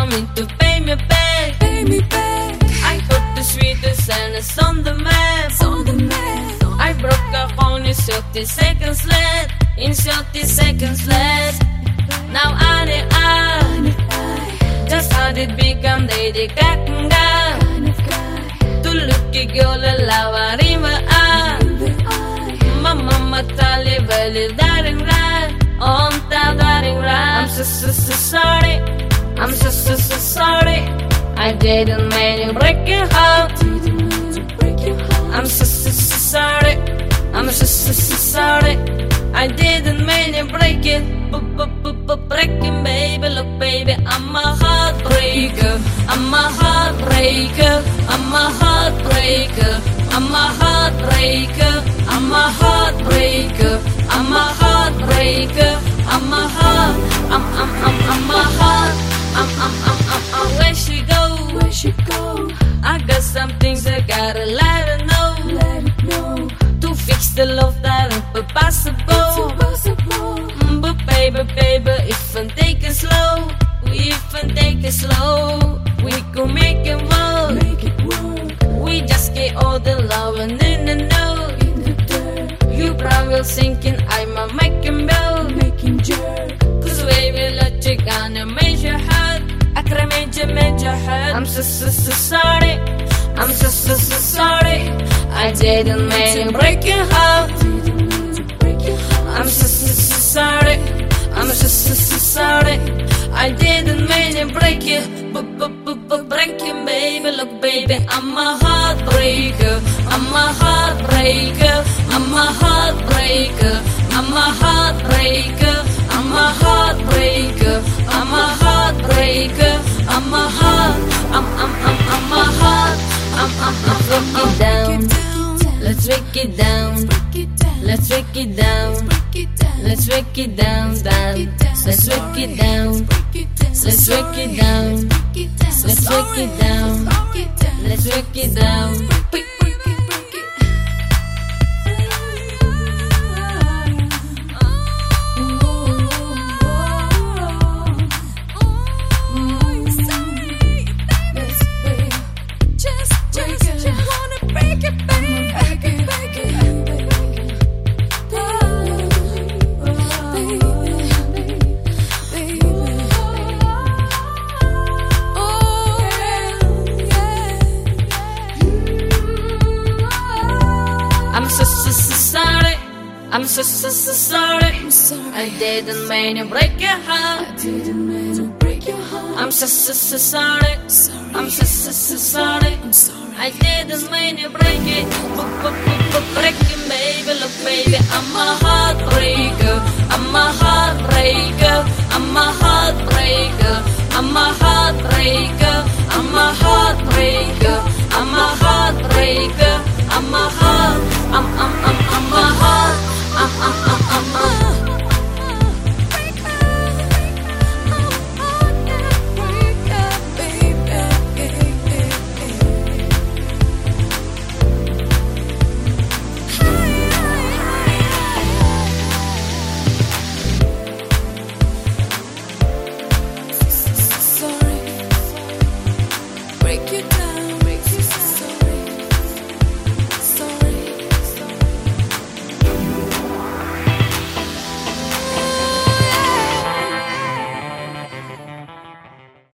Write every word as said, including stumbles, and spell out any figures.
coming to pay me back. Pay me back. I put the sweetest and it's on the map. On the map. I broke a phone in thirty seconds left. In thirty seconds left. Now I need I. Just how did become lady Ganga. To look at girl lava river I. Mama matali valley daring right. On the daring right. I'm so so so sorry. I'm so so so sorry. I didn't mean to break your heart. I'm so so so sorry. I'm so so so sorry. I didn't mean to break it. Breaking baby, look baby, I'm a heartbreaker. I'm a heartbreaker. I'm a heartbreaker. I'm a heartbreaker. I'm a heartbreaker. I'm a heartbreaker. I'm a heart. I'm I'm I'm I'm a heart. I'm I'm I'm I'm I'm where she go? Where she go? I got some things I gotta let her know. Let it know. To fix the love that ain't possible. It's impossible. Mm, but baby, baby, if I take it slow, if I take it slow, we could make it work. Make it work. We just get all the love and in the know. In the dirt. You probably thinking I'm a making bell, making jerk. Cause baby, let you gonna make your heart. I could have made you, made your heart. I'm so, so, so sorry. I'm so, so, so sorry. I didn't mean to break your heart. I'm so, so, so sorry. I'm so, so, so sorry. I didn't mean to break it. Break it, baby. Look, baby, I'm a heartbreaker. I'm a heartbreaker. I'm a heartbreaker. I'm a heartbreaker. I'm a heartbreaker. I'm a heartbreaker. I'm a heart. I'm I'm I'm I'm a heart. I'm I'm I'm break it down. Let's break it down. Let's break it down. Let's break it down, down. Let's break it down. Let's break it down. Let's break it down. Let's break it down. I'm so, so, so sorry. I'm so, so, so sorry. I'm sorry. I didn't mean to break your heart. I didn't mean to break your heart. I'm so, so, so sorry. Sorry. I'm so, so, so sorry. I'm sorry. I didn't mean to break it. Break it, baby. Look, baby, I'm a heartbreaker. I'm a heartbreaker. I'm a heartbreaker. I'm a heartbreaker.